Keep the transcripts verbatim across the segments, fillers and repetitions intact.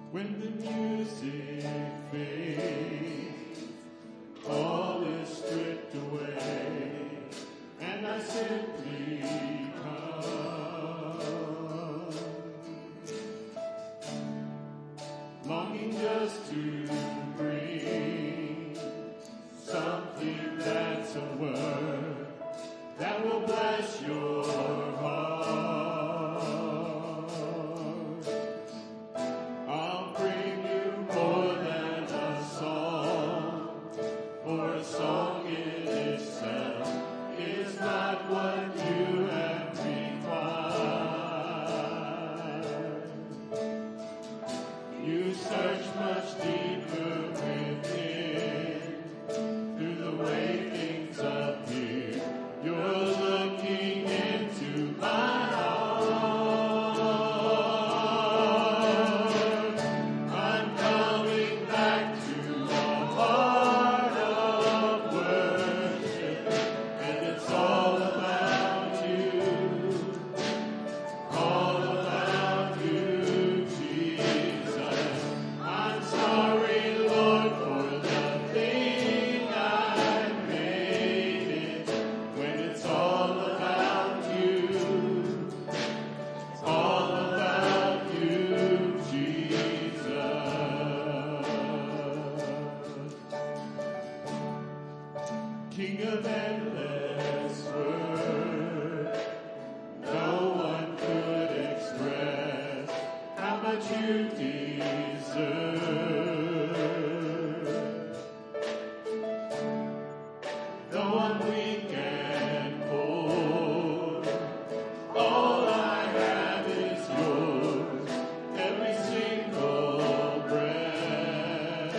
When the music fades, all is stripped away, and I simply come, longing just to bring something that's a word that will bless your heart. I'll bring you more than a song, for a song in itself is not what you have required. You search much deeper within, through the way things appear. You're looking into my heart. I'm coming back to a heart of worship, and it's all about you, all about you, Jesus. I'm sorry, Lord, for the thing I made it, when it's all about you, all about you, Jesus. King of endless word, no one could express how much you deserve. Though I'm weak and poor, all I have is yours, every single breath.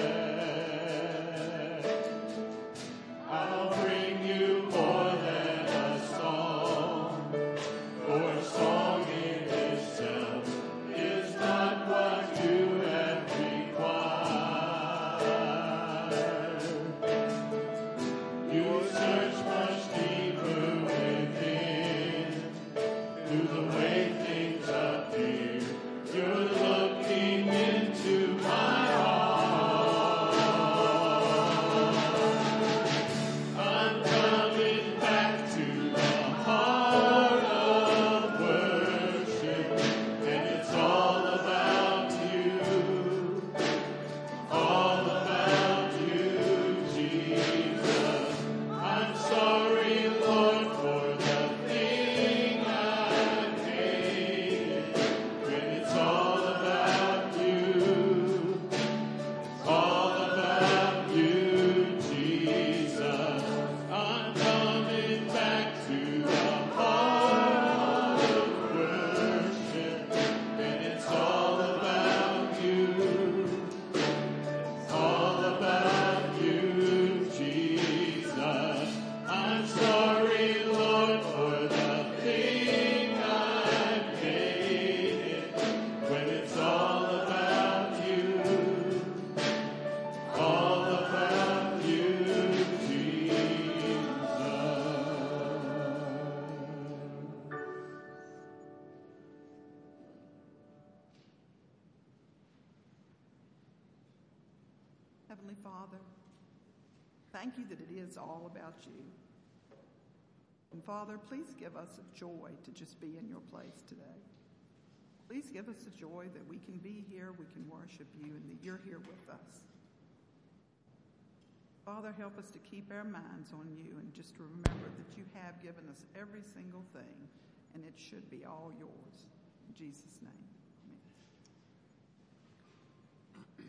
I'll bring you more than a song, for a song in itself is not what you have required. You search much deeper within, through the way things appear. You're looking into my heart. I'm coming back to the heart of worship, and it's all about you, all about you, Jesus. I'm sorry, Lord, for the thing I hated, when it's all about you, all about you, Jesus. I'm coming back to the heart of worship, and it's all about you, all about you, Jesus. I'm sorry, Lord, for the thing I hated, when it's all about you, all about you, Jesus. Heavenly Father, thank you that it is all about you. And Father, please give us a joy to just be in your place today. Please give us a joy that we can be here, we can worship you, and that you're here with us. Father, help us to keep our minds on you and just to remember that you have given us every single thing, and it should be all yours. In Jesus' name, amen.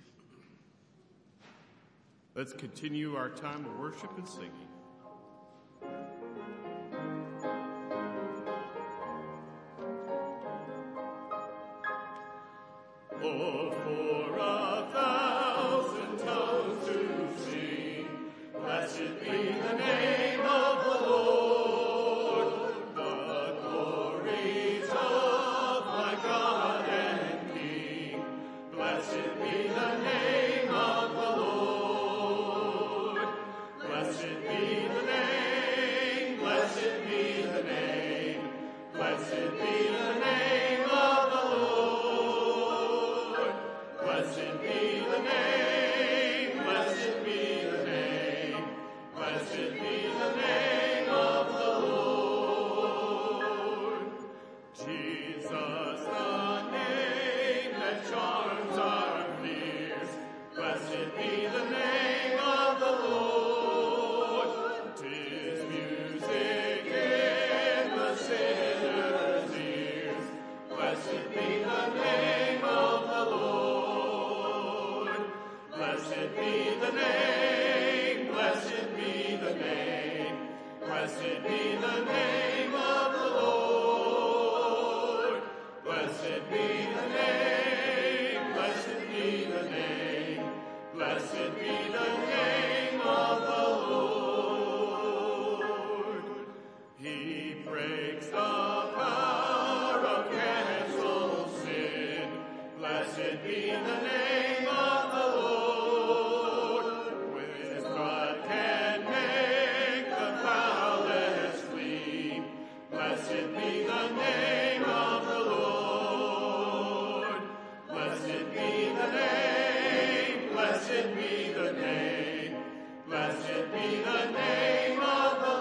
Let's continue our time of worship and singing. Oh, for a thousand tongues to sing, blessed be the name of the Lord, the glories of my God and King. Blessed be the name of the Lord. Blessed be the name, blessed be the name, blessed be the name of the Lord. Blessed Blessed be the name of the Lord. With his blood can make the foulest clean. Blessed be the name of the Lord. Blessed be the name. Blessed be the name. Blessed be the name of the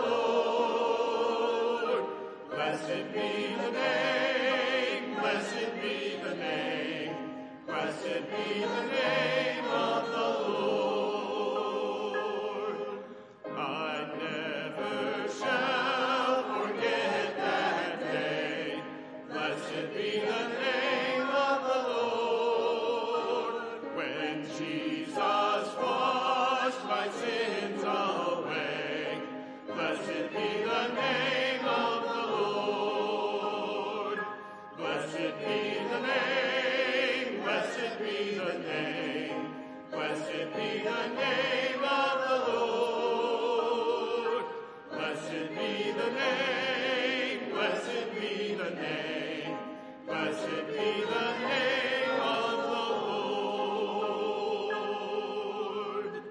Lord. Blessed be the name. Blessed be the name. Blessed be the name of the Lord. I never shall forget that day. Blessed be the name of the Lord. When Jesus washed my sins away. Blessed be the name of the Lord. Blessed be the name. Blessed be the name. Blessed be the name of the Lord. Blessed be the name. Blessed be the name. Blessed be the name of the Lord.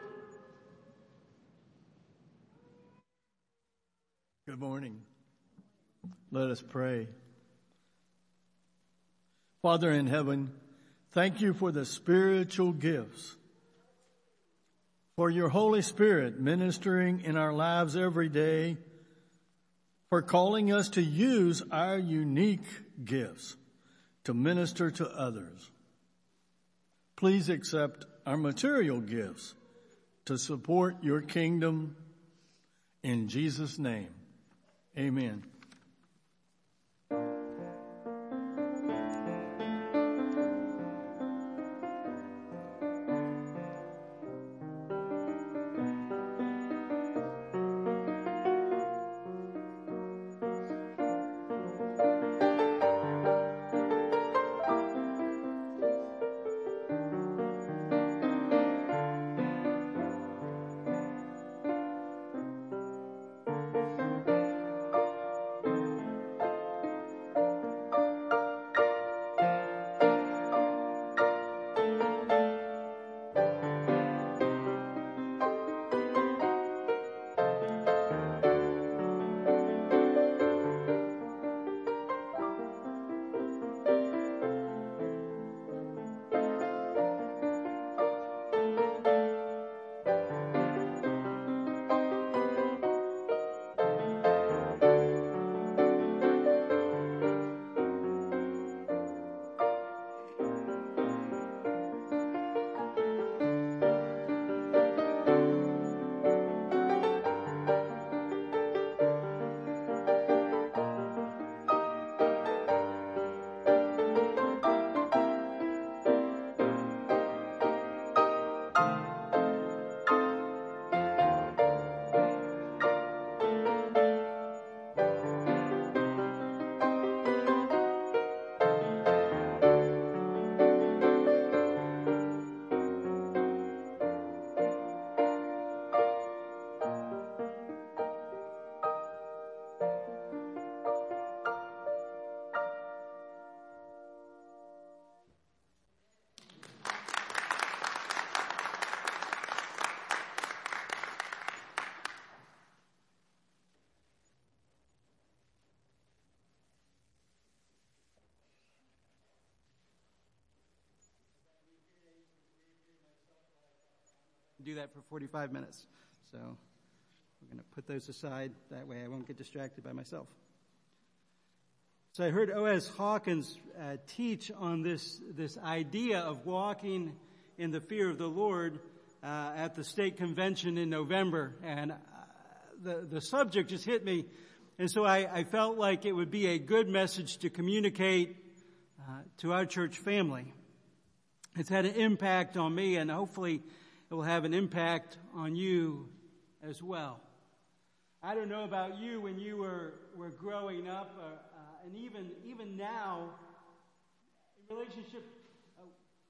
Good morning. Let us pray. Father in heaven, thank you for the spiritual gifts, for your Holy Spirit ministering in our lives every day, for calling us to use our unique gifts to minister to others. Please accept our material gifts to support your kingdom. In Jesus' name, amen. Do that for forty-five minutes. So we're going to put those aside. That way I won't get distracted by myself. So I heard O S Hawkins uh, teach on this, this idea of walking in the fear of the Lord uh, at the state convention in November. And uh, the, the subject just hit me. And so I, I felt like it would be a good message to communicate uh, to our church family. It's had an impact on me, and hopefully it will have an impact on you as well. I don't know about you when you were, were growing up, uh, uh, and even even now, in relationship. Uh,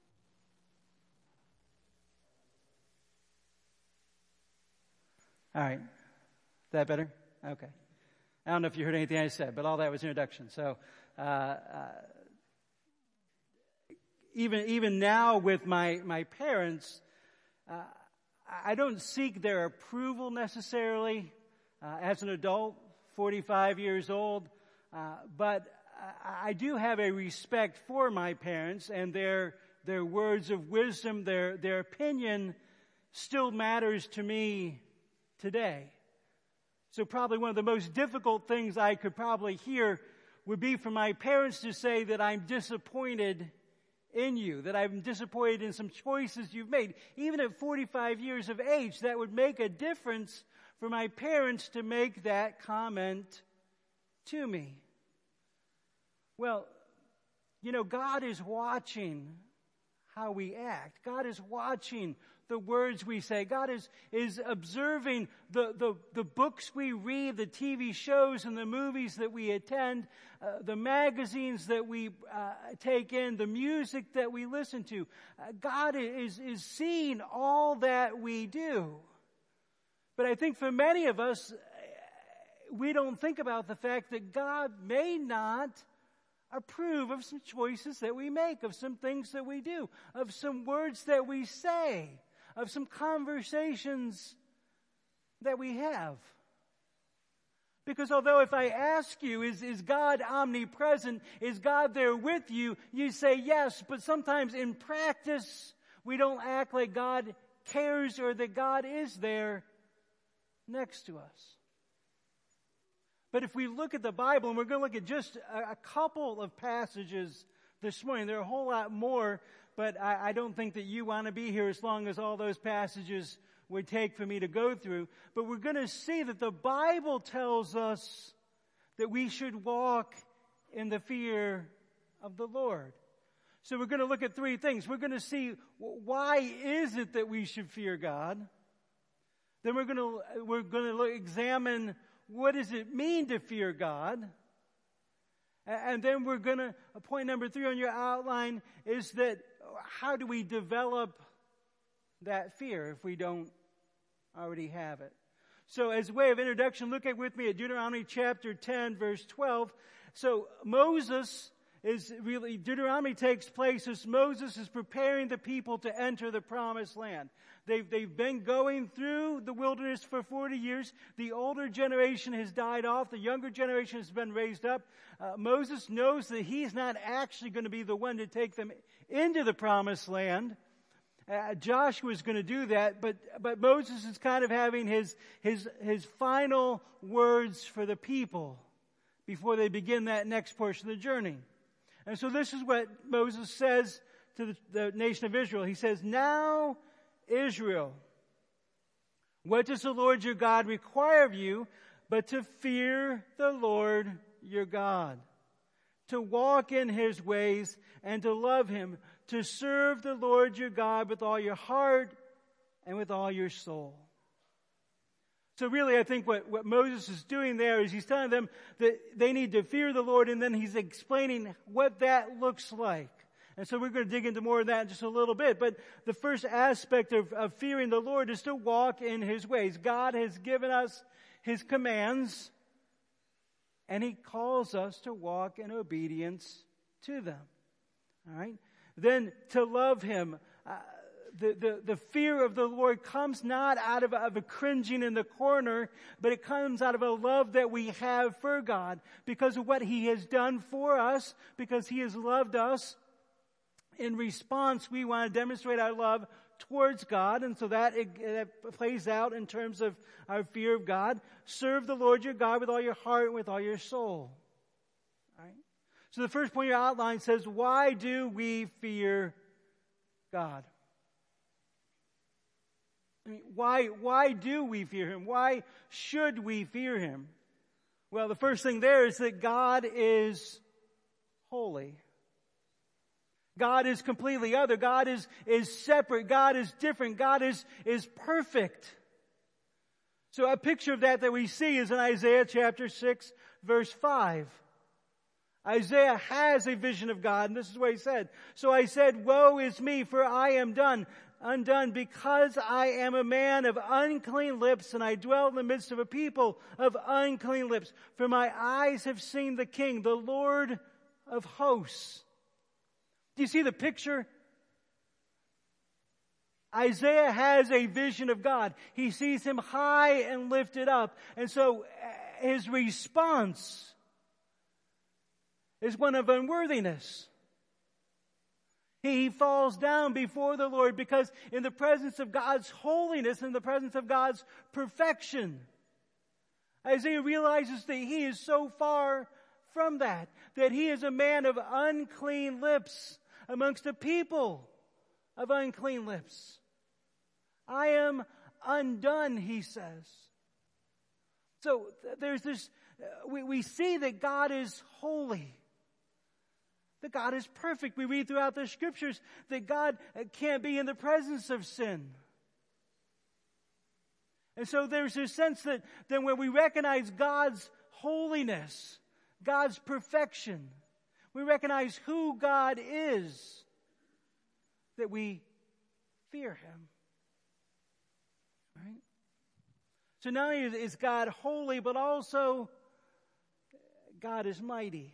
all right, is that better? Okay. I don't know if you heard anything I said, but all that was introduction. So, uh, uh, even even now with my, my parents, uh, I don't seek their approval necessarily uh, as an adult, forty-five years old, uh, but I do have a respect for my parents, and their their words of wisdom, their their opinion still matters to me today. So probably one of the most difficult things I could probably hear would be for my parents to say that I'm disappointed in you, that I'm disappointed in some choices you've made. Even at forty-five years of age, that would make a difference for my parents to make that comment to me. Well, you know, God is watching how we act. God is watching the words we say. God is, is observing the, the, the books we read, the T V shows and the movies that we attend, uh, the magazines that we uh, take in, the music that we listen to. Uh, God is, is seeing all that we do. But I think for many of us, we don't think about the fact that God may not approve of some choices that we make, of some things that we do, of some words that we say, of some conversations that we have. Because although if I ask you, is, is God omnipresent? Is God there with you? You say yes, but sometimes in practice, we don't act like God cares or that God is there next to us. But if we look at the Bible, and we're going to look at just a, a couple of passages this morning, there are a whole lot more, but I, I don't think that you want to be here as long as all those passages would take for me to go through. But we're going to see that the Bible tells us that we should walk in the fear of the Lord. So we're going to look at three things. We're going to see why is it that we should fear God. Then we're going to we're going to look, examine what does it mean to fear God. And then we're going to, point number three on your outline is that how do we develop that fear if we don't already have it? So as a way of introduction, look at with me at Deuteronomy chapter ten, verse twelve. So Moses is really, Deuteronomy takes place as Moses is preparing the people to enter the promised land. They've, they've been going through the wilderness for forty years. The older generation has died off. The younger generation has been raised up. Uh, Moses knows that he's not actually going to be the one to take them into the promised land. Uh, Joshua is going to do that, but, but Moses is kind of having his, his, his final words for the people before they begin that next portion of the journey. And so this is what Moses says to the, the nation of Israel. He says, "Now, Israel, what does the Lord your God require of you but to fear the Lord your God, to walk in his ways and to love him, to serve the Lord your God with all your heart and with all your soul." So really, I think what, what Moses is doing there is he's telling them that they need to fear the Lord, and then he's explaining what that looks like. And so we're going to dig into more of that in just a little bit. But the first aspect of, of fearing the Lord is to walk in his ways. God has given us his commands, and he calls us to walk in obedience to them. All right? Then to love him. Uh, the, the, the fear of the Lord comes not out of, of a cringing in the corner, but it comes out of a love that we have for God because of what he has done for us, because he has loved us. In response, we want to demonstrate our love towards God, and so that, it, it plays out in terms of our fear of God. Serve the Lord your God with all your heart and with all your soul. All right? So the first point of your outline says, why do we fear God? I mean, why, why do we fear him? Why should we fear him? Well, the first thing there is that God is holy. God is completely other. God is, is separate. God is different. God is, is perfect. So a picture of that that we see is in Isaiah chapter six, verse five. Isaiah has a vision of God, and this is what he said. "So I said, woe is me, for I am done, undone, because I am a man of unclean lips, and I dwell in the midst of a people of unclean lips. For my eyes have seen the King, the Lord of hosts." Do you see the picture? Isaiah has a vision of God. He sees him high and lifted up. And so his response is one of unworthiness. He falls down before the Lord because in the presence of God's holiness, in the presence of God's perfection, Isaiah realizes that he is so far from that, that he is a man of unclean lips amongst a people of unclean lips. I am undone, he says. So there's this, we, we see that God is holy, that God is perfect. We read throughout the scriptures that God can't be in the presence of sin. And so there's this sense that, that when we recognize God's holiness, God's perfection, we recognize who God is, that we fear Him. Right? So not only is God holy, but also God is mighty.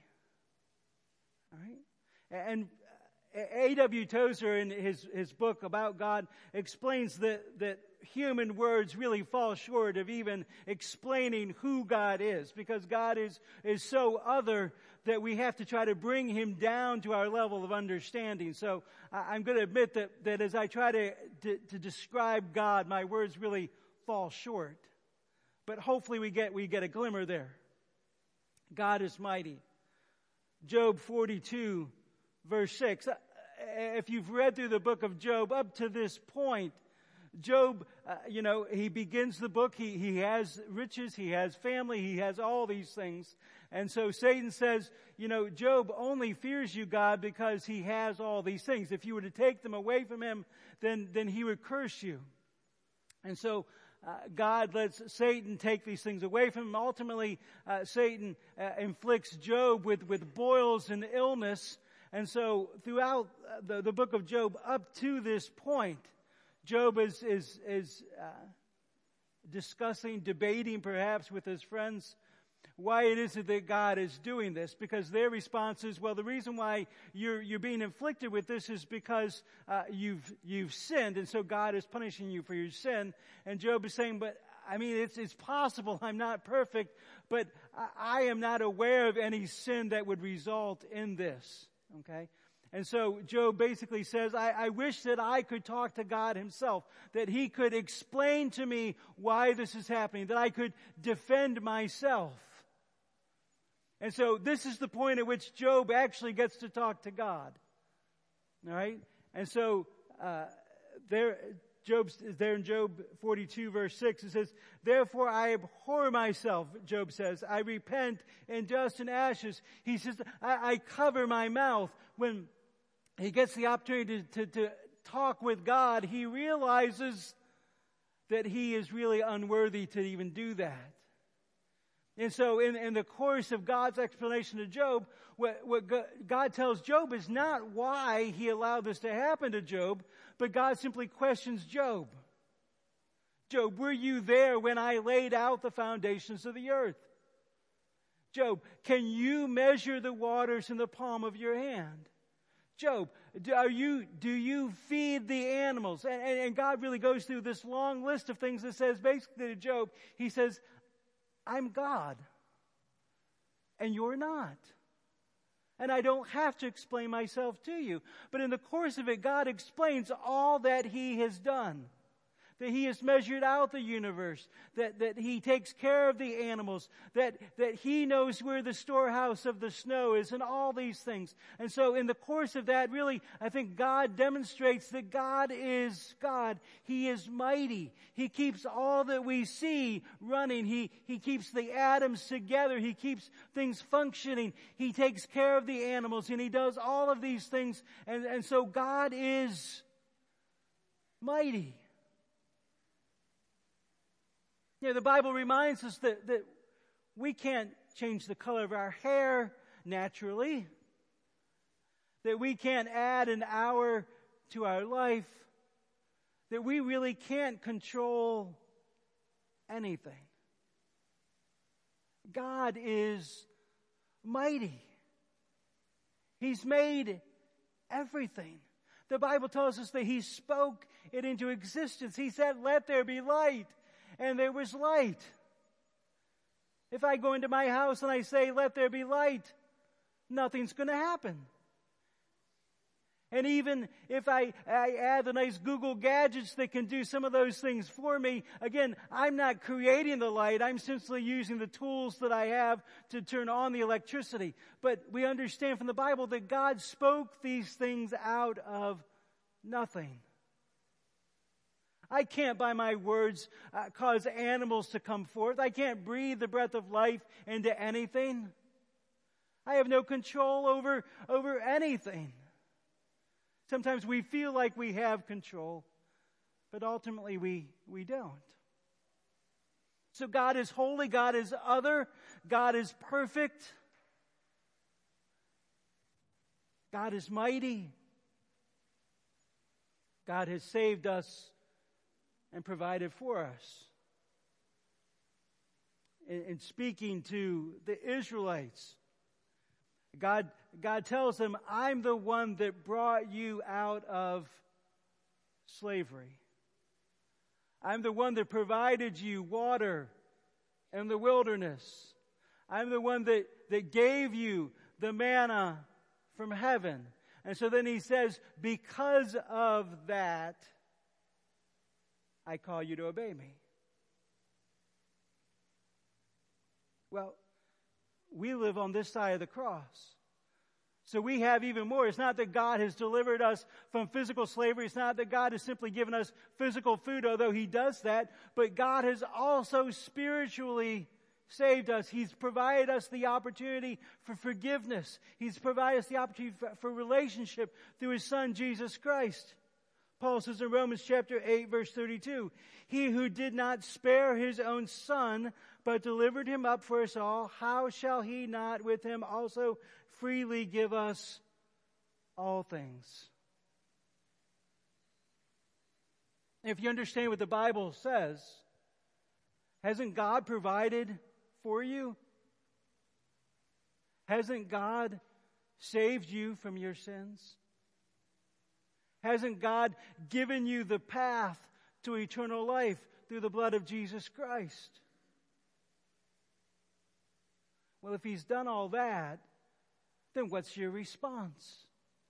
All right? And A W Tozer in his, his book about God explains that, that human words really fall short of even explaining who God is, because God is, is so other that we have to try to bring Him down to our level of understanding. So I'm going to admit that, that as I try to, to, to describe God, my words really fall short. But hopefully we get, we get a glimmer there. God is mighty. Job forty-two, verse six. If you've read through the book of Job up to this point, Job, uh, you know, he begins the book, he, he has riches, he has family, he has all these things. And so Satan says, you know, Job only fears you, God, because he has all these things. If you were to take them away from him, then, then he would curse you. And so uh, God lets Satan take these things away from him. Ultimately, uh, Satan uh, inflicts Job with, with boils and illness. And so throughout the, the book of Job up to this point, Job is, is, is uh, discussing, debating perhaps with his friends why it is that God is doing this, because their response is, well, the reason why you're, you're being inflicted with this is because uh, you've, you've sinned, and so God is punishing you for your sin. And Job is saying, but I mean, it's, it's possible I'm not perfect, but I, I am not aware of any sin that would result in this. Okay? And so Job basically says, I, I wish that I could talk to God Himself, that He could explain to me why this is happening, that I could defend myself. And so this is the point at which Job actually gets to talk to God. All right? And so uh, there, Job's there in Job forty-two, verse six, it says, therefore I abhor myself, Job says. I repent in dust and ashes. He says, I, I cover my mouth. When he gets the opportunity to, to, to talk with God, he realizes that he is really unworthy to even do that. And so in, in the course of God's explanation to Job, what, what God tells Job is not why He allowed this to happen to Job, but God simply questions Job. Job, were you there when I laid out the foundations of the earth? Job, can you measure the waters in the palm of your hand? Job, do, are you, do you feed the animals? And, and, and God really goes through this long list of things that says basically to Job, He says, I'm God, and you're not. And I don't have to explain myself to you. But in the course of it, God explains all that He has done. That He has measured out the universe, that, that He takes care of the animals, that, that He knows where the storehouse of the snow is, and all these things. And so in the course of that, really, I think God demonstrates that God is God. He is mighty. He keeps all that we see running. He, he keeps the atoms together. He keeps things functioning. He takes care of the animals, and He does all of these things. And, and so God is mighty. You know, the Bible reminds us that, that we can't change the color of our hair naturally, that we can't add an hour to our life, that we really can't control anything. God is mighty. He's made everything. The Bible tells us that He spoke it into existence. He said, "Let there be light," and there was light. If I go into my house and I say, "Let there be light," nothing's going to happen. And even if I, I add the nice Google gadgets that can do some of those things for me, again, I'm not creating the light. I'm simply using the tools that I have to turn on the electricity. But we understand from the Bible that God spoke these things out of nothing. I can't, by my words, uh, cause animals to come forth. I can't breathe the breath of life into anything. I have no control over, over anything. Sometimes we feel like we have control, but ultimately we, we don't. So God is holy, God is other, God is perfect, God is mighty. God has saved us and provided for us. In, in speaking to the Israelites, God, God tells them, "I'm the one that brought you out of slavery. I'm the one that provided you water in the wilderness. I'm the one that, that gave you the manna from heaven." And so then He says, "Because of that, I call you to obey me." Well, we live on this side of the cross. So we have even more. It's not that God has delivered us from physical slavery. It's not that God has simply given us physical food, although He does that. But God has also spiritually saved us. He's provided us the opportunity for forgiveness. He's provided us the opportunity for, for relationship through His Son, Jesus Christ. Paul says in Romans chapter eight, verse thirty-two, "He who did not spare His own Son, but delivered Him up for us all, how shall He not with Him also freely give us all things?" If you understand what the Bible says, hasn't God provided for you? Hasn't God saved you from your sins? Hasn't God given you the path to eternal life through the blood of Jesus Christ? Well, if He's done all that, then what's your response?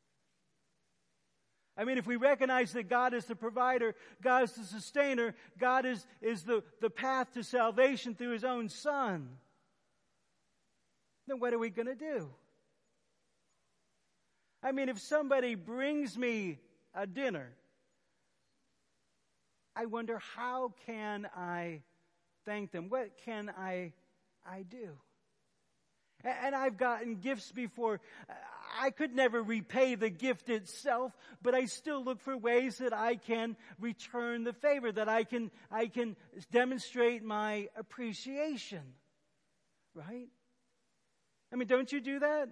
I mean, if we recognize that God is the provider, God is the sustainer, God is, is the, the path to salvation through His own Son, then what are we going to do? I mean, if somebody brings me a dinner, I wonder, how can I thank them? What can I, I do? And I've gotten gifts before. I could never repay the gift itself, but I still look for ways that I can return the favor, that I can, I can demonstrate my appreciation. Right? I mean, don't you do that?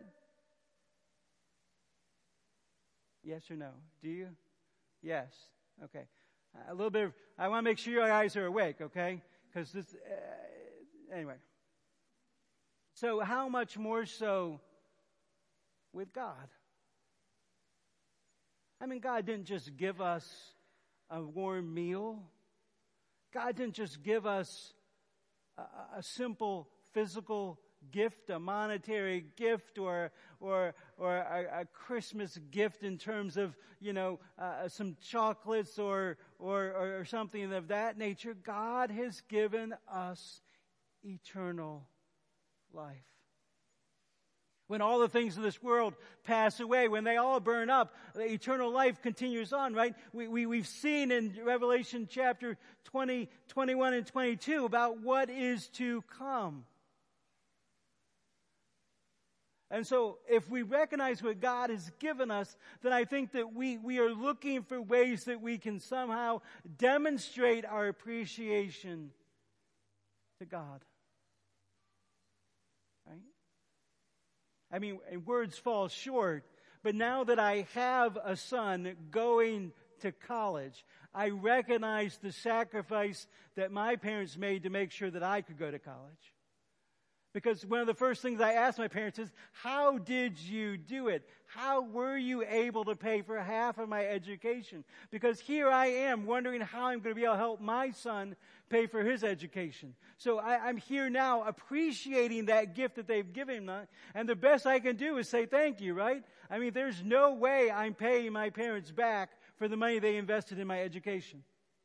Yes or no? Do you? Yes. Okay. A little bit of, I want to make sure your eyes are awake, okay? Because this, uh, anyway. So how much more so with God? I mean, God didn't just give us a warm meal. God didn't just give us a, a simple physical gift, a monetary gift, or or or a, a Christmas gift in terms of, you know, uh, some chocolates or, or or something of that nature. God has given us eternal life. When all the things of this world pass away, when they all burn up, the eternal life continues on, right? We, we, we've seen in Revelation chapter twenty, twenty-one, and twenty-two about what is to come. And so if we recognize what God has given us, then I think that we, we are looking for ways that we can somehow demonstrate our appreciation to God. Right? I mean, and words fall short, but now that I have a son going to college, I recognize the sacrifice that my parents made to make sure that I could go to college. Because one of the first things I asked my parents is, how did you do it? How were you able to pay for half of my education? Because here I am wondering how I'm going to be able to help my son pay for his education. So I, I'm here now appreciating that gift that they've given me. And the best I can do is say thank you, right? I mean, there's no way I'm paying my parents back for the money they invested in my education.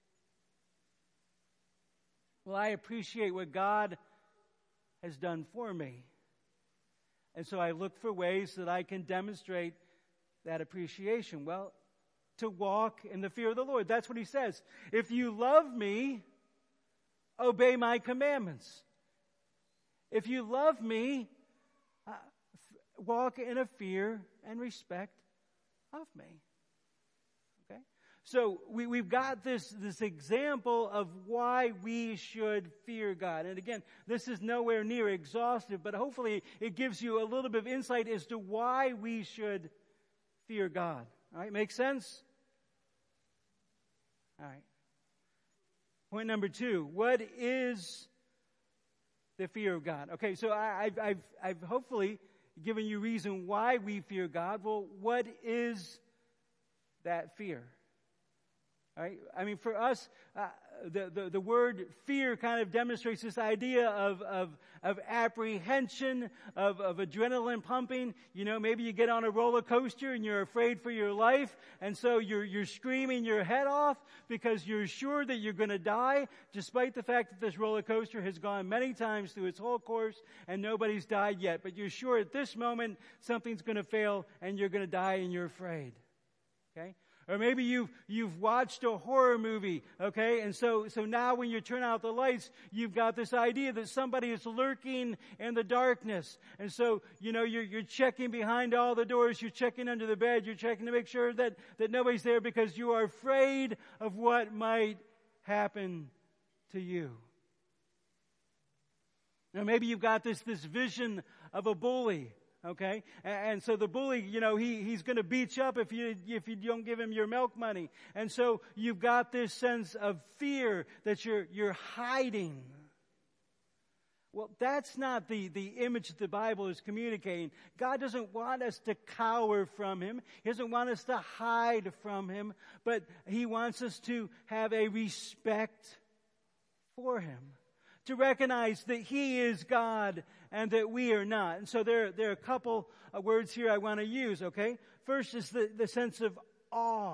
Well, I appreciate what God has done for me. And so I look for ways that I can demonstrate that appreciation. Well, to walk in the fear of the Lord. That's what he says. If you love me, obey my commandments. If you love me, uh, f- walk in a fear and respect of me. Okay? So we, we've got this, this example of why we should fear God. And again, this is nowhere near exhaustive, but hopefully it gives you a little bit of insight as to why we should fear God. All right, make sense? All right. Point number two, what is the fear of God? Okay, so I, I've, I've, I've hopefully given you reason why we fear God. Well, what is that fear? All right? I mean, for us, uh, the, the, the word fear kind of demonstrates this idea of, of, of apprehension, of, of adrenaline pumping. You know, maybe you get on a roller coaster and you're afraid for your life, and so you're, you're screaming your head off because you're sure that you're going to die, despite the fact that this roller coaster has gone many times through its whole course and nobody's died yet. But you're sure at this moment something's going to fail and you're going to die and you're afraid. Okay? Or maybe you've, you've watched a horror movie, okay? And so, so now when you turn out the lights, you've got this idea that somebody is lurking in the darkness. And so, you know, you're, you're checking behind all the doors, you're checking under the bed, you're checking to make sure that, that nobody's there because you are afraid of what might happen to you. Now maybe you've got this, this vision of a bully. Okay? And, and so the bully, you know, he, he's going to beat you up if you, if you don't give him your milk money. And so you've got this sense of fear that you're, you're hiding. Well, that's not the, the image that the Bible is communicating. God doesn't want us to cower from Him. He doesn't want us to hide from Him. But He wants us to have a respect for Him. To recognize that He is God and that we are not. And so there, there are a couple of words here I want to use, okay? First is the, the sense of awe.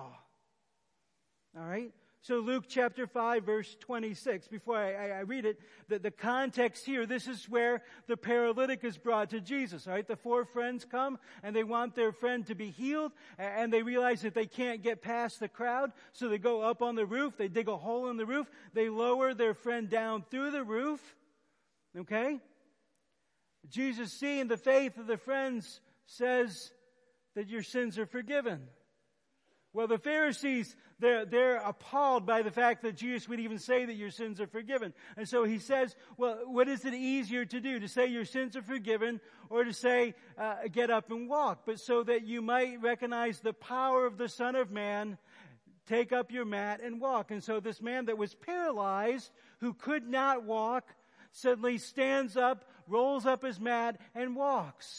All right? So Luke chapter five, verse twenty-six. Before I, I, I read it, the, the context here, this is where the paralytic is brought to Jesus. All right? The four friends come and they want their friend to be healed, and they realize that they can't get past the crowd, so they go up on the roof, they dig a hole in the roof, they lower their friend down through the roof. Okay? Jesus, seeing the faith of the friends, says that your sins are forgiven. Well, the Pharisees, they're, they're appalled by the fact that Jesus would even say that your sins are forgiven. And so he says, well, what is it easier to do? To say your sins are forgiven, or to say, uh, get up and walk? But so that you might recognize the power of the Son of Man, take up your mat and walk. And so this man that was paralyzed, who could not walk, suddenly stands up, rolls up his mat, and walks.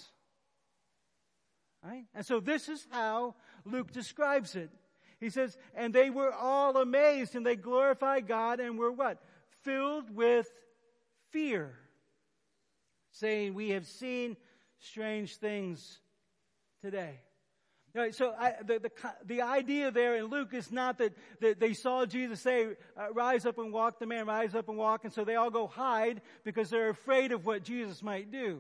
Right? And so this is how Luke describes it. He says, and they were all amazed, and they glorified God, and were what? Filled with fear, saying, we have seen strange things today. All right, so I, the, the the idea there in Luke is not that, that they saw Jesus say, uh, rise up and walk, the man, rise up and walk, and so they all go hide because they're afraid of what Jesus might do.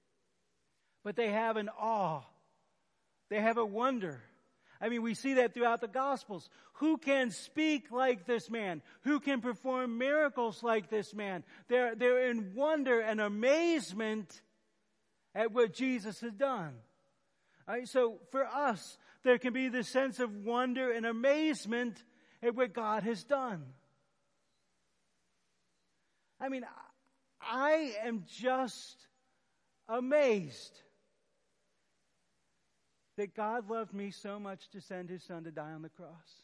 But they have an awe. They have a wonder. I mean, we see that throughout the Gospels. Who can speak like this man? Who can perform miracles like this man? They're, they're in wonder and amazement at what Jesus has done. All right, so for us, there can be this sense of wonder and amazement at what God has done. I mean, I am just amazed that God loved me so much to send His Son to die on the cross.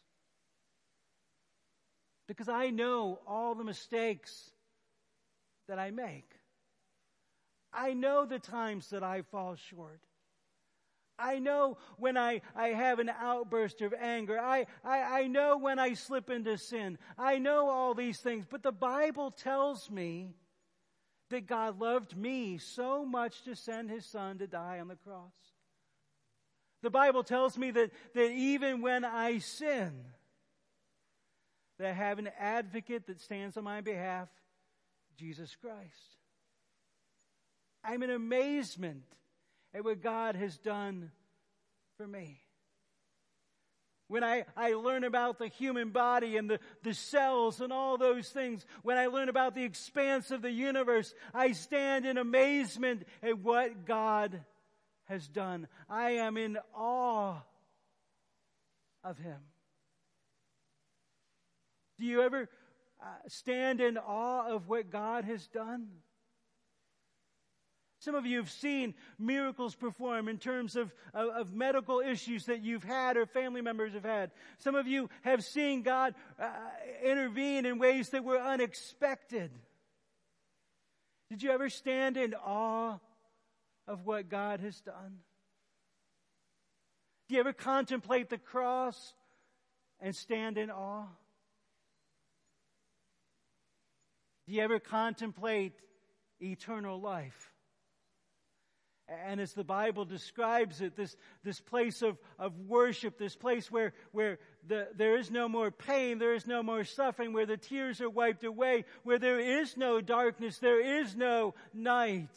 Because I know all the mistakes that I make. I know the times that I fall short. I know when I, I have an outburst of anger. I, I, I know when I slip into sin. I know all these things. But the Bible tells me that God loved me so much to send His Son to die on the cross. The Bible tells me that, that even when I sin, that I have an advocate that stands on my behalf, Jesus Christ. I'm in amazement at what God has done for me. When I, I learn about the human body and the, the cells and all those things, when I learn about the expanse of the universe, I stand in amazement at what God has done. I am in awe of Him. Do you ever uh, stand in awe of what God has done? Some of you have seen miracles perform in terms of, of, of medical issues that you've had or family members have had. Some of you have seen God uh, intervene in ways that were unexpected. Did you ever stand in awe of what God has done? Do you ever contemplate the cross and stand in awe? Do you ever contemplate eternal life? And as the Bible describes it, this, this place of, of worship, this place where, where the, there is no more pain, there is no more suffering, where the tears are wiped away, where there is no darkness, there is no night.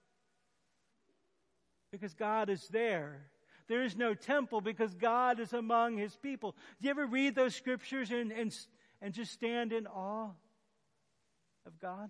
Because God is there. There is no temple because God is among His people. Do you ever read those scriptures and, and, and just stand in awe of God?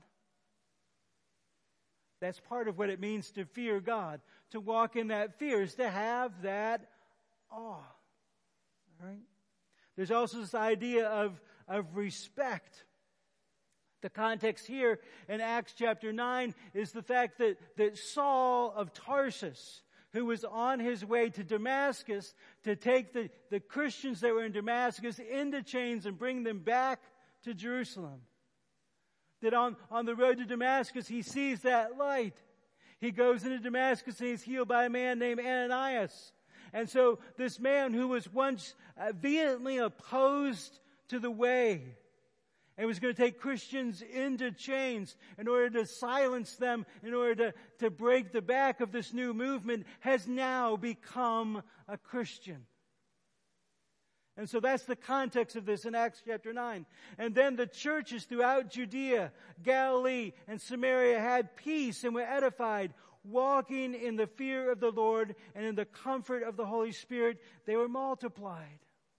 That's part of what it means to fear God. To walk in that fear is to have that awe. All right? There's also this idea of, of respect. The context here in Acts chapter nine is the fact that, that Saul of Tarsus, who was on his way to Damascus to take the, the Christians that were in Damascus into chains and bring them back to Jerusalem, that on, on the road to Damascus, he sees that light. He goes into Damascus and he's healed by a man named Ananias. And so this man who was once uh, vehemently opposed to the way and was going to take Christians into chains in order to silence them, in order to, to break the back of this new movement, has now become a Christian. And so that's the context of this in Acts chapter nine. And then the churches throughout Judea, Galilee, and Samaria had peace and were edified, walking in the fear of the Lord and in the comfort of the Holy Spirit. They were multiplied.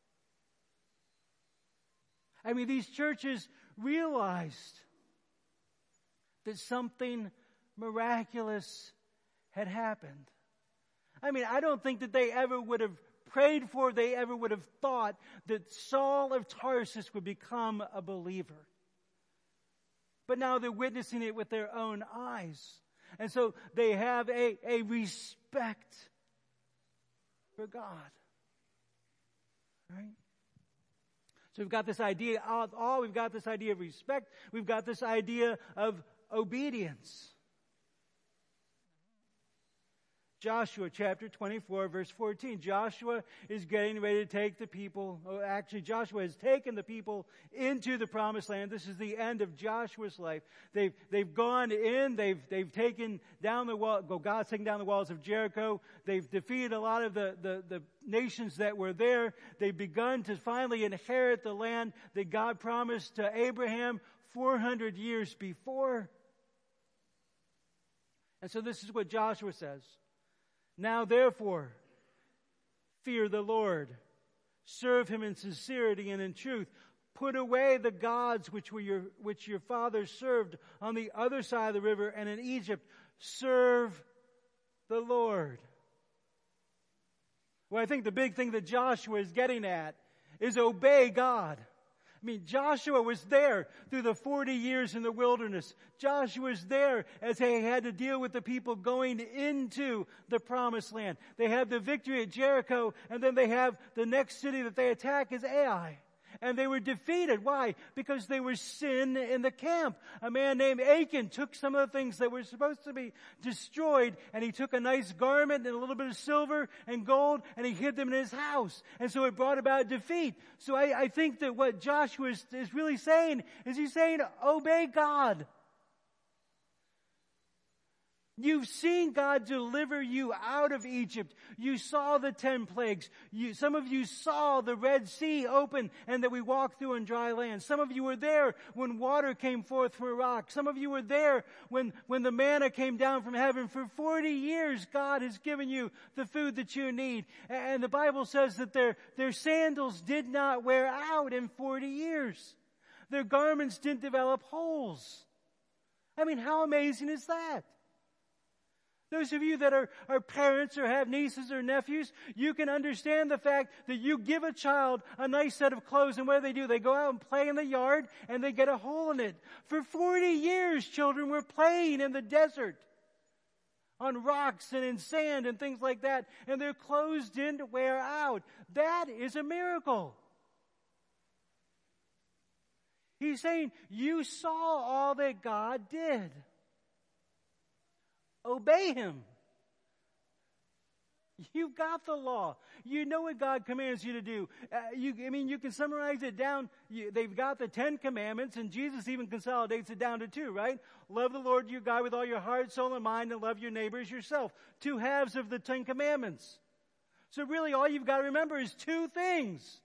I mean, these churches realized that something miraculous had happened. I mean, I don't think that they ever would have prayed for, they ever would have thought that Saul of Tarsus would become a believer. But now they're witnessing it with their own eyes. And so they have a, a respect for God. Right? So we've got this idea of awe, we've got this idea of respect, we've got this idea of obedience. Joshua chapter twenty-four, verse fourteen. Joshua is getting ready to take the people, oh, actually Joshua has taken the people into the promised land. This is the end of Joshua's life. They've, they've gone in, they've, they've taken down the wall, God's taken down the walls of Jericho. They've defeated a lot of the, the, the nations that were there. They've begun to finally inherit the land that God promised to Abraham four hundred years before. And so this is what Joshua says. Now therefore, fear the Lord. Serve Him in sincerity and in truth. Put away the gods which were your, which your fathers served on the other side of the river and in Egypt. Serve the Lord. Well, I think the big thing that Joshua is getting at is obey God. I mean, Joshua was there through the forty years in the wilderness. Joshua was there as they had to deal with the people going into the promised land. They had the victory at Jericho, and then they have the next city that they attack is Ai. And they were defeated. Why? Because there was sin in the camp. A man named Achan took some of the things that were supposed to be destroyed, and he took a nice garment and a little bit of silver and gold, and he hid them in his house. And so it brought about defeat. So I, I think that what Joshua is, is really saying is he's saying, obey God. You've seen God deliver you out of Egypt. You saw the ten plagues. You, some of you saw the Red Sea open and that we walked through on dry land. Some of you were there when water came forth from a rock. Some of you were there when, when the manna came down from heaven. For forty years, God has given you the food that you need. And the Bible says that their, their sandals did not wear out in forty years. Their garments didn't develop holes. I mean, how amazing is that? Those of you that are, are parents or have nieces or nephews, you can understand the fact that you give a child a nice set of clothes, and what do they do? They go out and play in the yard and they get a hole in it. For forty years, children were playing in the desert on rocks and in sand and things like that, and their clothes didn't wear out. That is a miracle. He's saying, you saw all that God did. Obey Him. You've got the law. You know what God commands you to do. Uh, you, I mean, you can summarize it down. You, they've got the Ten Commandments, and Jesus even consolidates it down to two, right? Love the Lord your God with all your heart, soul, and mind, and love your neighbor as yourself. Two halves of the Ten Commandments. So really all you've got to remember is two things.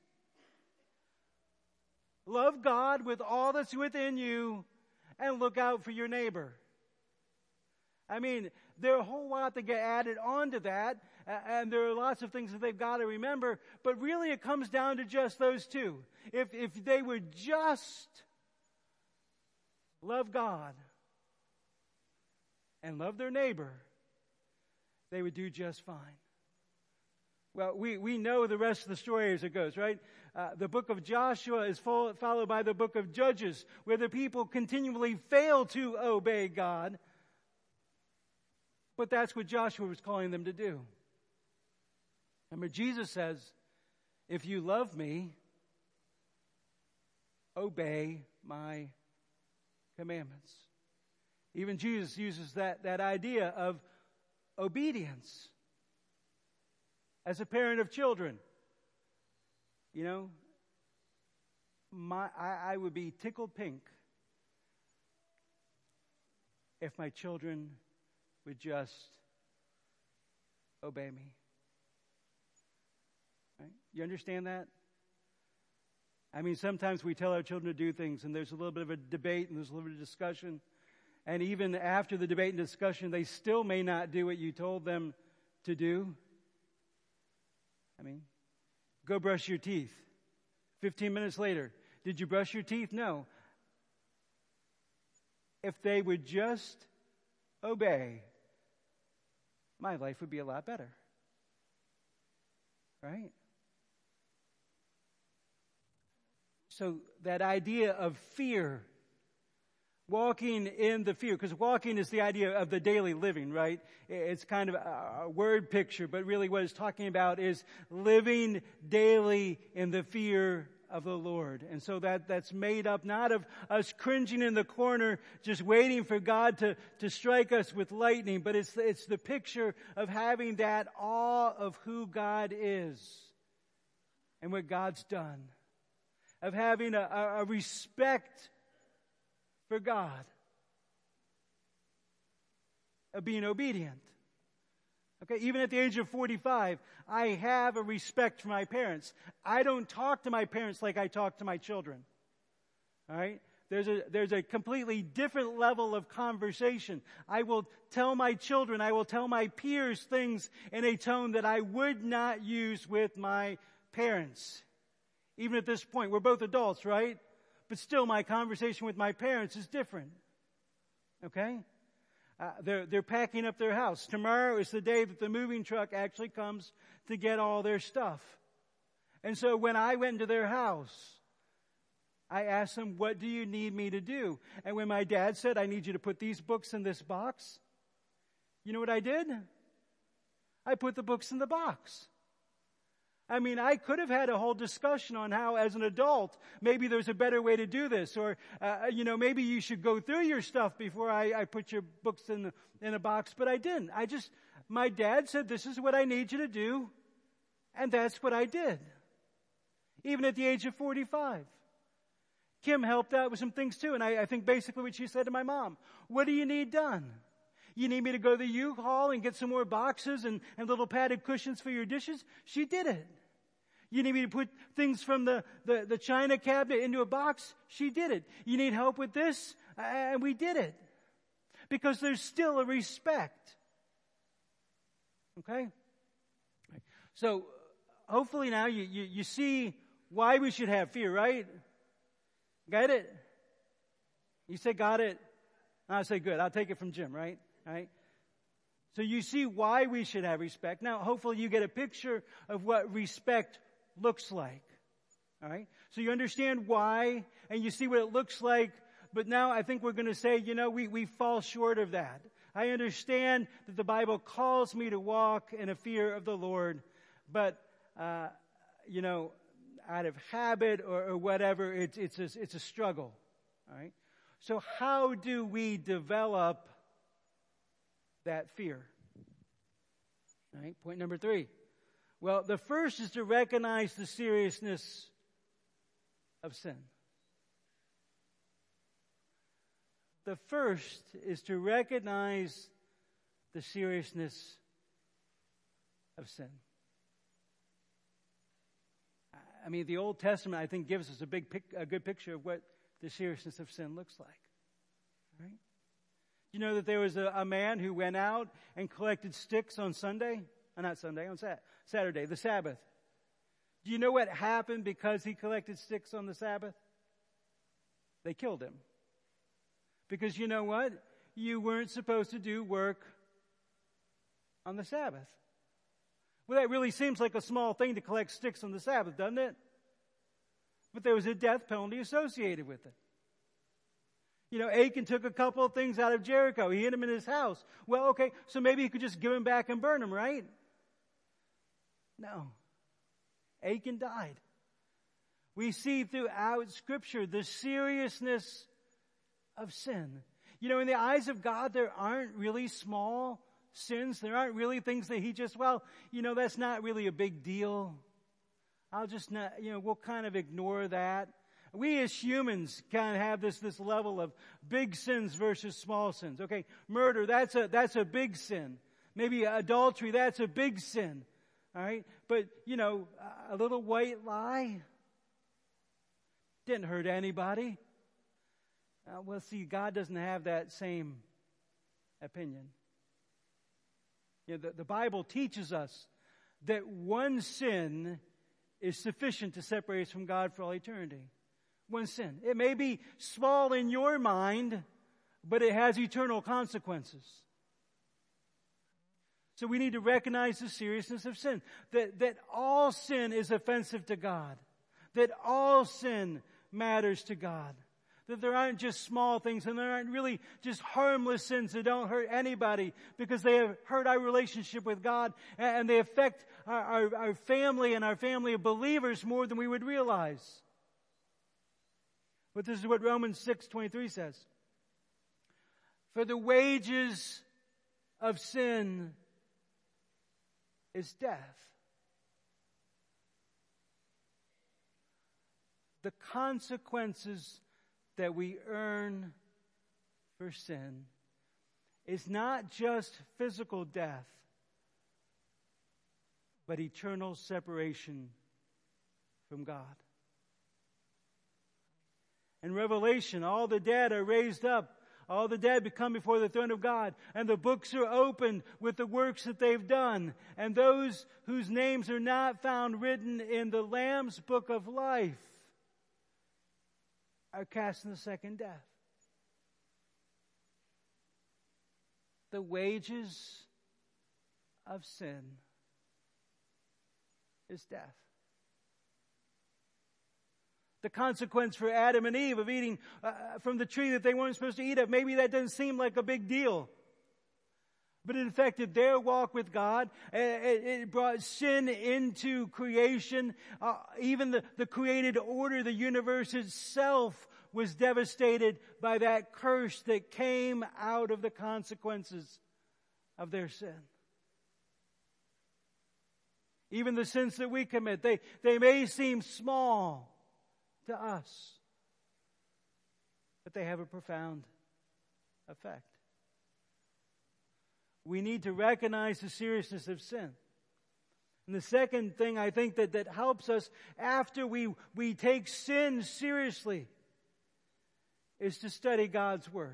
Love God with all that's within you, and look out for your neighbor. I mean, there are a whole lot that get added on to that, and there are lots of things that they've got to remember, but really it comes down to just those two. If, if they would just love God and love their neighbor, they would do just fine. Well, we, we know the rest of the story as it goes, right? Uh, the book of Joshua is full, followed by the book of Judges, where the people continually fail to obey God. But that's what Joshua was calling them to do. Remember, Jesus says, if you love me, obey my commandments. Even Jesus uses that, that idea of obedience as a parent of children. You know, my, I, I would be tickled pink if my children would just obey me. Right? You understand that? I mean, sometimes we tell our children to do things, and there's a little bit of a debate, and there's a little bit of discussion. And even after the debate and discussion, they still may not do what you told them to do. I mean, go brush your teeth. Fifteen minutes later, did you brush your teeth? No. If they would just obey, my life would be a lot better. Right? So that idea of fear, walking in the fear, because walking is the idea of the daily living, right? It's kind of a word picture, but really what it's talking about is living daily in the fear of the Lord. And so that, that's made up not of us cringing in the corner, just waiting for God to, to strike us with lightning, but it's, it's the picture of having that awe of who God is and what God's done. Of having a, a respect for God. Of being obedient. Okay, even at the age of forty-five, I have a respect for my parents. I don't talk to my parents like I talk to my children. All right? There's a, there's a completely different level of conversation. I will tell my children, I will tell my peers things in a tone that I would not use with my parents. Even at this point, we're both adults, right? But still, my conversation with my parents is different. Okay? Uh, they're, they're packing up their house. Tomorrow is the day that the moving truck actually comes to get all their stuff. And so when I went into their house, I asked them, what do you need me to do? And when my dad said, I need you to put these books in this box, you know what I did? I put the books in the box. I mean, I could have had a whole discussion on how, as an adult, maybe there's a better way to do this. Or, uh, you know, maybe you should go through your stuff before I, I put your books in, the, in a box. But I didn't. I just, my dad said, this is what I need you to do. And that's what I did. Even at the age of forty-five. Kim helped out with some things too. And I, I think basically what she said to my mom, what do you need done? You need me to go to the U-Haul and get some more boxes and, and little padded cushions for your dishes? She did it. You need me to put things from the, the, the china cabinet into a box? She did it. You need help with this? And we did it. Because there's still a respect. Okay? So, hopefully now you, you, you see why we should have fear, right? Got it? You say got it? I say good. I'll take it from Jim, right? Right? So you see why we should have respect. Now, hopefully you get a picture of what respect looks like. All right? So you understand why, and you see what it looks like, but now I think we're going to say, you know, we, we fall short of that. I understand that the Bible calls me to walk in a fear of the Lord, but, uh, you know, out of habit or, or whatever, it's, it's, a, it's a struggle. All right? So how do we develop that fear? All right? Point number three. Well, the first is to recognize the seriousness of sin. The first is to recognize the seriousness of sin. I mean, the Old Testament, I think, gives us a big, pic, a good picture of what the seriousness of sin looks like. Right? You know that there was a, a man who went out and collected sticks on Sunday? Uh, not Sunday, on Sat- Saturday, the Sabbath. Do you know what happened because he collected sticks on the Sabbath? They killed him. Because you know what? You weren't supposed to do work on the Sabbath. Well, that really seems like a small thing to collect sticks on the Sabbath, doesn't it? But there was a death penalty associated with it. You know, Achan took a couple of things out of Jericho. He hid them in his house. Well, okay, so maybe he could just give them back and burn them, right? No. Achan died. We see throughout Scripture the seriousness of sin. You know, in the eyes of God, there aren't really small sins. There aren't really things that he just, well, you know, that's not really a big deal. I'll just not, you know, we'll kind of ignore that. We as humans kind of have this, this level of big sins versus small sins. Okay, murder, that's a, that's a big sin. Maybe adultery, that's a big sin. All right? But, you know, a little white lie didn't hurt anybody. Uh, well, see, God doesn't have that same opinion. You know, the, the Bible teaches us that one sin is sufficient to separate us from God for all eternity. One sin. It may be small in your mind, but it has eternal consequences. So we need to recognize the seriousness of sin. That, that all sin is offensive to God. That all sin matters to God. That there aren't just small things and there aren't really just harmless sins that don't hurt anybody because they have hurt our relationship with God and they affect our, our, our family and our family of believers more than we would realize. But this is what Romans six twenty-three says. For the wages of sin is death. The consequences that we earn for sin is not just physical death, but eternal separation from God. In Revelation, all the dead are raised up. All the dead become before the throne of God. And the books are opened with the works that they've done. And those whose names are not found written in the Lamb's book of life are cast in the second death. The wages of sin is death. The consequence for Adam and Eve of eating uh, from the tree that they weren't supposed to eat of, maybe that doesn't seem like a big deal. but it affected their walk with God. It brought sin into creation. Uh, even the, the created order, the universe itself, was devastated by that curse that came out of the consequences of their sin. Even the sins that we commit, they, they may seem small to us, but they have a profound effect. We need to recognize the seriousness of sin. And the second thing I think that, that helps us after we, we take sin seriously is to study God's Word.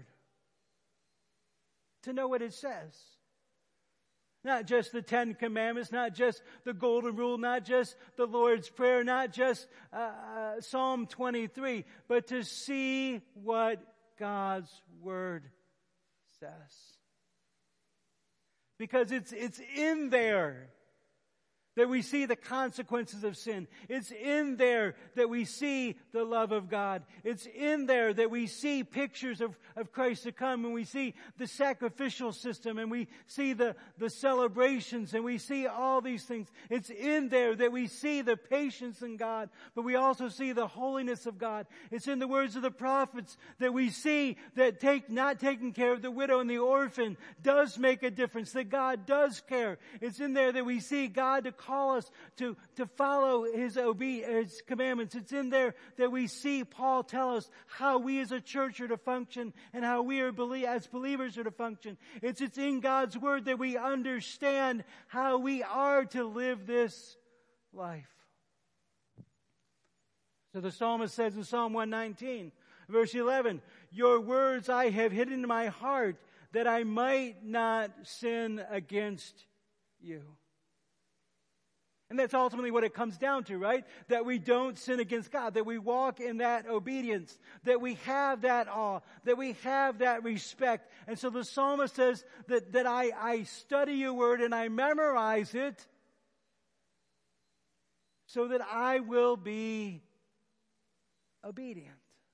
To know what it says. Not just the Ten Commandments, not just the Golden Rule, not just the Lord's Prayer, not just uh, uh, Psalm twenty-three, but to see what God's Word says. Because it's, it's in there that we see the consequences of sin. It's in there that we see the love of God. It's in there that we see pictures of, of Christ to come, and we see the sacrificial system, and we see the, the celebrations, and we see all these things. It's in there that we see the patience in God, but we also see the holiness of God. It's in the words of the prophets that we see that take, not taking care of the widow and the orphan does make a difference, that God does care. It's in there that we see God to call us to, to follow His, obe- His commandments. It's in there that we see Paul tell us how we as a church are to function and how we are belie- as believers are to function. It's, it's in God's Word that we understand how we are to live this life. So the psalmist says in Psalm one nineteen, verse eleven, "Your words I have hidden in my heart that I might not sin against you." And that's ultimately what it comes down to, right? That we don't sin against God, that we walk in that obedience, that we have that awe, that we have that respect. And so the psalmist says that, that I, I study your word and I memorize it so that I will be obedient.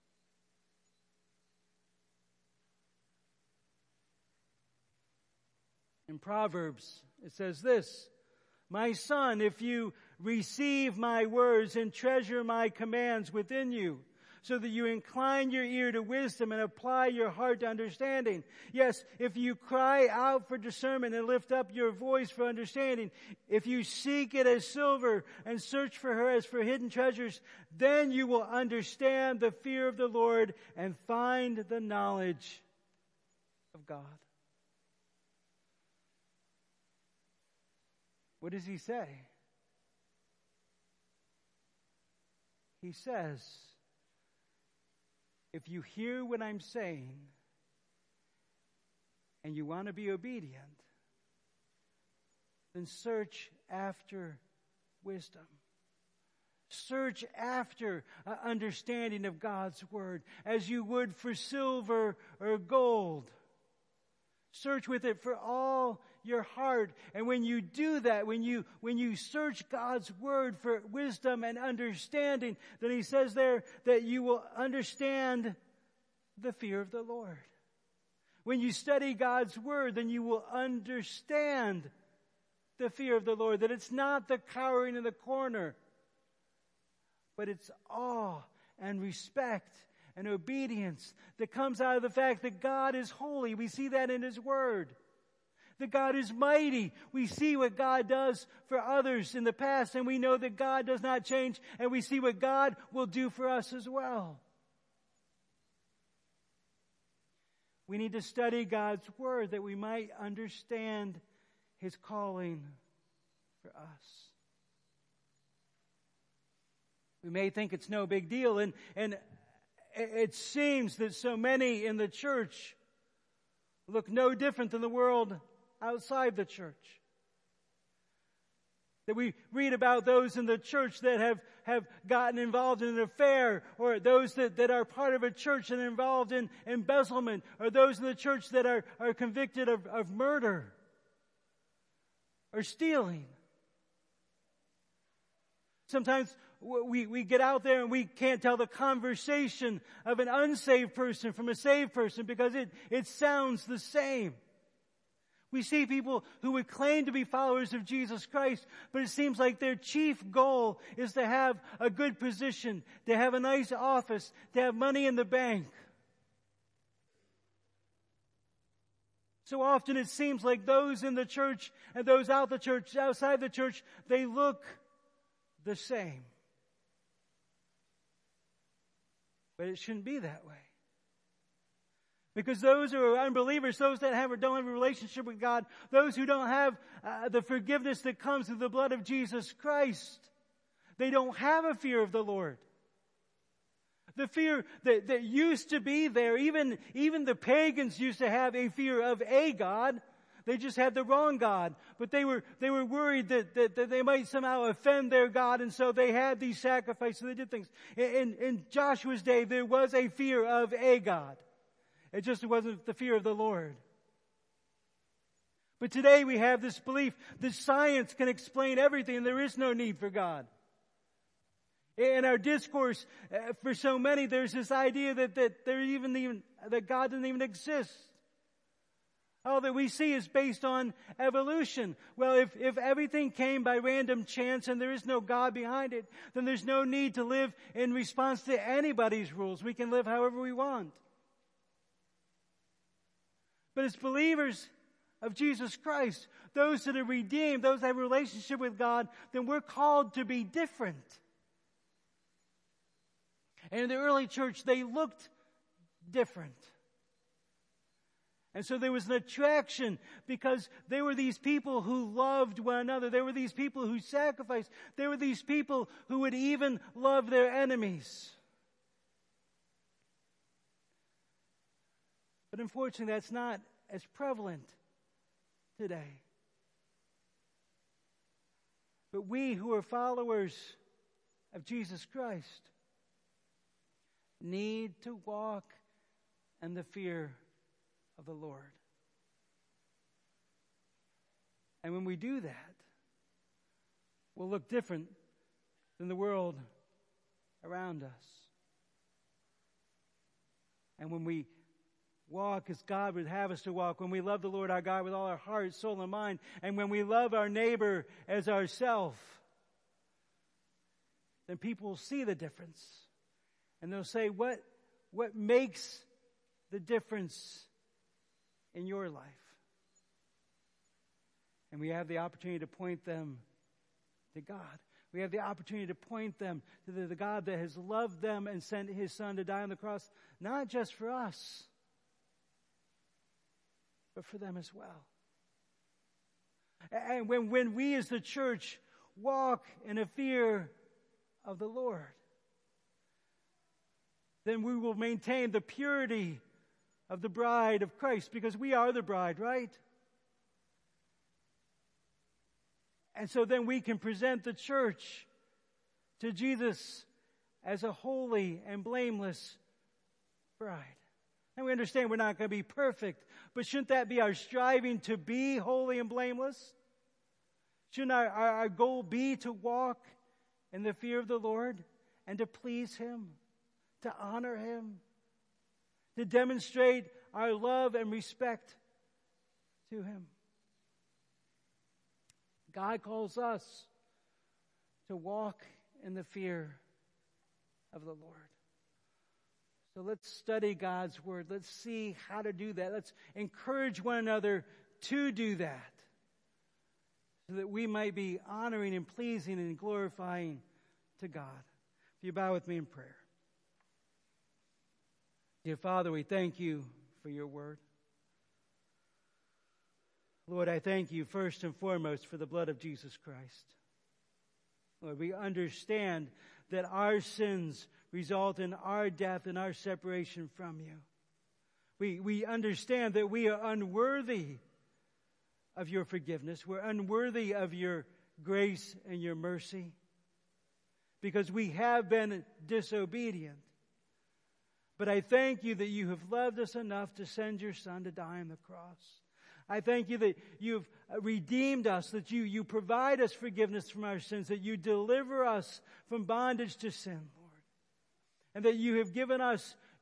In Proverbs, it says this, "My son, if you receive my words and treasure my commands within you, so that you incline your ear to wisdom and apply your heart to understanding. Yes, if you cry out for discernment and lift up your voice for understanding, if you seek it as silver and search for her as for hidden treasures, then you will understand the fear of the Lord and find the knowledge of God." What does he say? He says, if you hear what I'm saying and you want to be obedient, then search after wisdom. Search after uh, understanding of God's Word as you would for silver or gold. Search with it for all your heart. And when you do that, when you when you search God's Word for wisdom and understanding, then he says there that you will understand the fear of the Lord. When you study God's Word, then you will understand the fear of the Lord. That it's not the cowering in the corner, but it's awe and respect and obedience that comes out of the fact that God is holy. We see that in His Word. That God is mighty. We see what God does for others in the past, and we know that God does not change, and we see what God will do for us as well. We need to study God's Word that we might understand His calling for us. We may think it's no big deal, and, and it seems that so many in the church look no different than the world outside the church. That we read about those in the church that have, have gotten involved in an affair, or those that, that are part of a church and involved in embezzlement, or those in the church that are, are convicted of, of murder or stealing. Sometimes we, we get out there and we can't tell the conversation of an unsaved person from a saved person because it, it sounds the same. We see people who would claim to be followers of Jesus Christ, but it seems like their chief goal is to have a good position, to have a nice office, to have money in the bank. So often it seems like those in the church and those out the church, outside the church, they look the same. But it shouldn't be that way. Because those who are unbelievers, those that have or don't have a relationship with God, those who don't have uh, the forgiveness that comes through the blood of Jesus Christ, they don't have a fear of the Lord. The fear that, that used to be there, even, even the pagans used to have a fear of a God. They just had the wrong God. But they were, they were worried that, that, that they might somehow offend their God, and so they had these sacrifices, they did things. In, in, in Joshua's day, there was a fear of a God. It just wasn't the fear of the Lord. But today we have this belief that science can explain everything and there is no need for God. In our discourse, uh, for so many, there's this idea that, that there even, even, that God doesn't even exist. All that we see is based on evolution. Well, if, if everything came by random chance and there is no God behind it, then there's no need to live in response to anybody's rules. We can live however we want. But as believers of Jesus Christ, those that are redeemed, those that have a relationship with God, then we're called to be different. And in the early church, they looked different. And so there was an attraction because they were these people who loved one another. They were these people who sacrificed. They were these people who would even love their enemies. But unfortunately, that's not as prevalent today. But we who are followers of Jesus Christ need to walk in the fear of the Lord. And when we do that, we'll look different than the world around us. And when we walk as God would have us to walk, when we love the Lord our God with all our heart, soul, and mind, and when we love our neighbor as ourselves, then people will see the difference. And they'll say, what, what makes the difference in your life? And we have the opportunity to point them to God. We have the opportunity to point them to the, the God that has loved them and sent His Son to die on the cross, not just for us, but for them as well. And when, when we as the church walk in a fear of the Lord, then we will maintain the purity of the bride of Christ, because we are the bride, right? And so then we can present the church to Jesus as a holy and blameless bride. And we understand we're not going to be perfect, but shouldn't that be our striving to be holy and blameless? Shouldn't our, our, our goal be to walk in the fear of the Lord and to please Him, to honor Him, to demonstrate our love and respect to Him? God calls us to walk in the fear of the Lord. So let's study God's Word. Let's see how to do that. Let's encourage one another to do that, so that we might be honoring and pleasing and glorifying to God. If you bow with me in prayer. Dear Father, we thank You for Your Word. Lord, I thank You first and foremost for the blood of Jesus Christ. Lord, we understand that our sins result in our death and our separation from You. We, we understand that we are unworthy of Your forgiveness. We're unworthy of Your grace and Your mercy because we have been disobedient. But I thank You that You have loved us enough to send Your Son to die on the cross. I thank You that You've redeemed us, that you, you provide us forgiveness from our sins, that You deliver us from bondage to sin, Lord, and that You have given us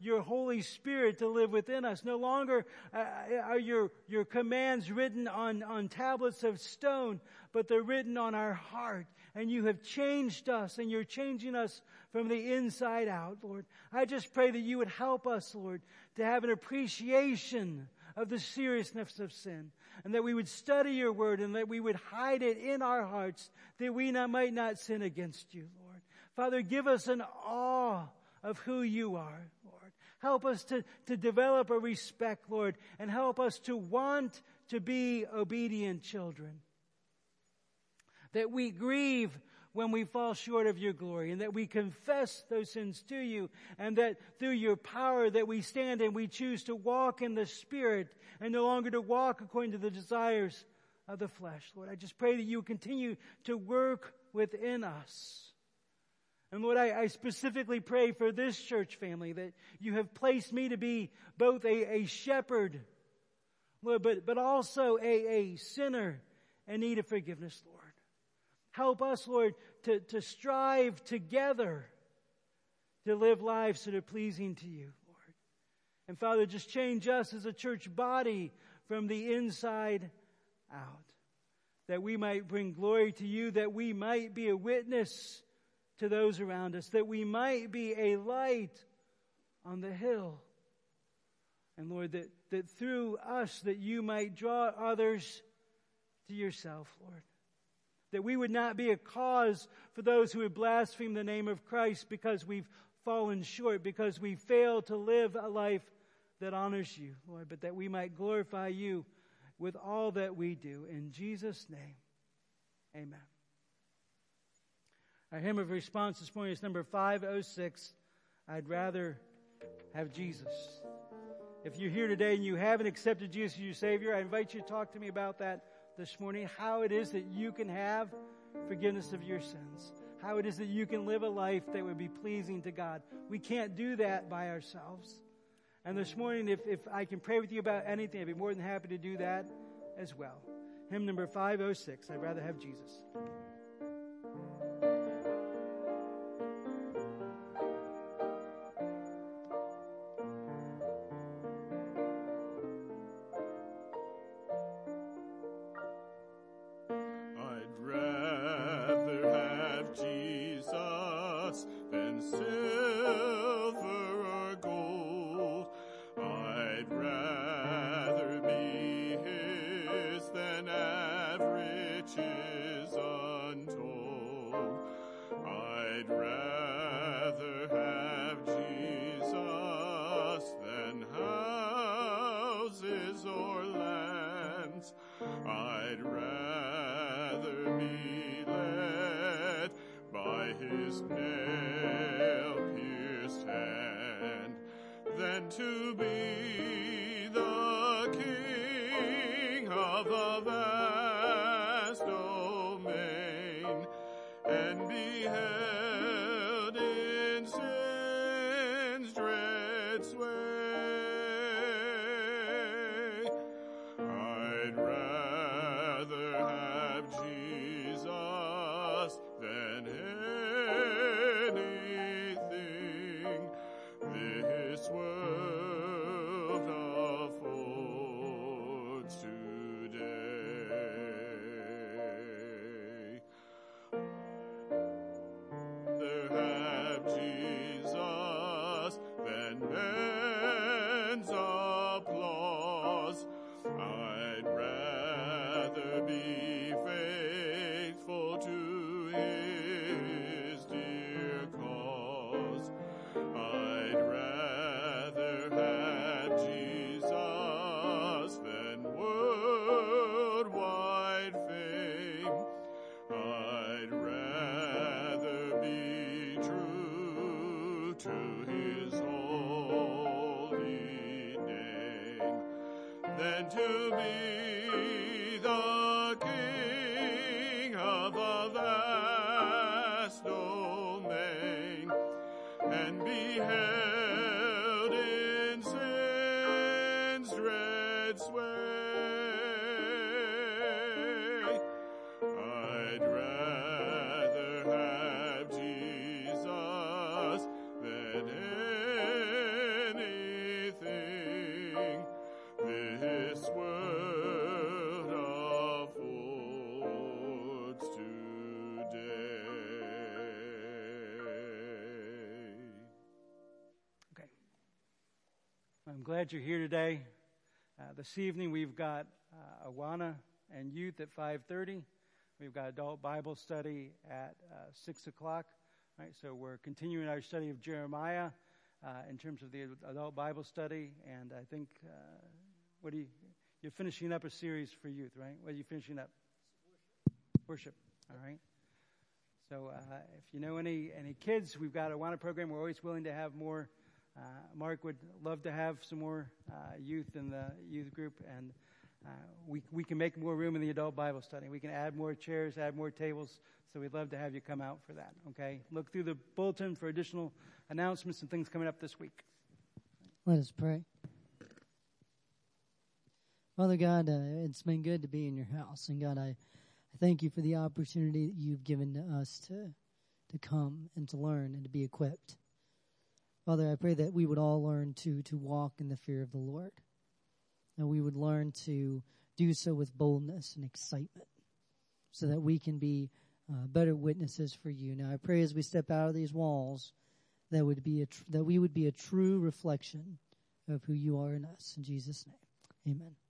your Holy Spirit to live within us. No longer uh, are your, your commands written on, on tablets of stone, but they're written on our heart. And you have changed us, and you're changing us from the inside out, Lord. I just pray that you would help us, Lord, to have an appreciation of the seriousness of sin, and that we would study your word, and that we would hide it in our hearts, that we not, might not sin against you, Lord. Father, give us an awe of who you are, Lord. Help us to, to develop a respect, Lord, and help us to want to be obedient children. That we grieve when we fall short of your glory, and that we confess those sins to you, and that through your power that we stand and we choose to walk in the Spirit and no longer to walk according to the desires of the flesh. Lord, I just pray that you continue to work within us. And Lord, I, I specifically pray for this church family, that you have placed me to be both a, a shepherd, Lord, but, but also a, a sinner in need of forgiveness, Lord. Help us, Lord, to, to strive together to live lives that are pleasing to you, Lord. And Father, just change us as a church body from the inside out, that we might bring glory to you, that we might be a witness to those around us, that we might be a light on the hill. And Lord, that, that through us that you might draw others to yourself, Lord. That we would not be a cause for those who would blaspheme the name of Christ because we've fallen short, because we fail to live a life that honors you, Lord, but that we might glorify you with all that we do. In Jesus' name, amen. Our hymn of response this morning is number five oh six, I'd Rather Have Jesus. If you're here today and you haven't accepted Jesus as your Savior, I invite you to talk to me about that this morning, how it is that you can have forgiveness of your sins, how it is that you can live a life that would be pleasing to God. We can't do that by ourselves. And this morning, if, if I can pray with you about anything, I'd be more than happy to do that as well. Hymn number five oh six, I'd Rather Have Jesus. To be the King of the vast domain, and be held in sin's dread sway. I'd rather have Jesus than anything this world affords today. Rather have Jesus than men's applause. I'd rather be faithful to his dear cause. I'd rather have Jesus than worldwide fame. I'd rather be true to his holy name than to be the King of a vast domain and be held in sin's dread sway. I'd rather have Jesus than I'm glad you're here today. Uh, this evening we've got uh, Awana and youth at five thirty. We've got adult Bible study at uh, six o'clock. Right, so we're continuing our study of Jeremiah uh, in terms of the adult Bible study. And I think, uh, what do you, you're finishing up a series for youth, right? What are you finishing up? Worship. All right. So uh, if you know any, any kids, we've got a Awana program. We're always willing to have more. Uh, Mark would love to have some more uh, youth in the youth group, and uh, we we can make more room in the adult Bible study. We can add more chairs, add more tables, so we'd love to have you come out for that, okay? Look through the bulletin for additional announcements and things coming up this week. Let us pray. Father God, uh, it's been good to be in your house, and God, I, I thank you for the opportunity that you've given to us to, to come and to learn and to be equipped. Father, I pray that we would all learn to, to walk in the fear of the Lord. And we would learn to do so with boldness and excitement so that we can be uh, better witnesses for you. Now, I pray as we step out of these walls that would be a tr- that we would be a true reflection of who you are in us. In Jesus' name, amen.